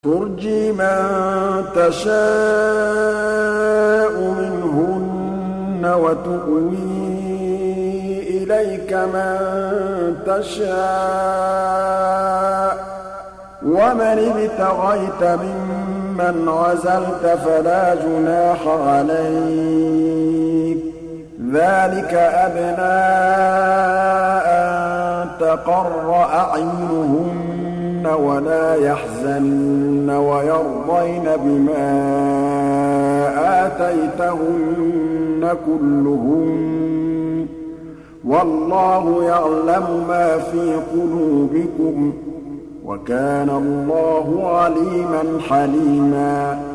تُرْجِي مَن تَشَاءُ مِنْهُنَّ وَتُؤْوِي إِلَيْكَ مَن تَشَاءُ ۖ وَمَنِ ابْتَغَيْتَ مِمَّنْ عَزَلْتَ فَلَا جُنَاحَ عَلَيْكَ ۚ ذَٰلِكَ أَدْنَىٰ أَن تَقَرَّ أَعْيُنُهُنَّ وَلَا يَحْزَنَّ وَيَرْضَيْنَ بِمَا آتَيْتَهُنَّ كُلُّهُنَّ ۚ وَاللَّهُ يَعْلَمُ مَا فِي قُلُوبِكُمْ ۚ وَكَانَ اللَّهُ عَلِيمًا حَلِيمًا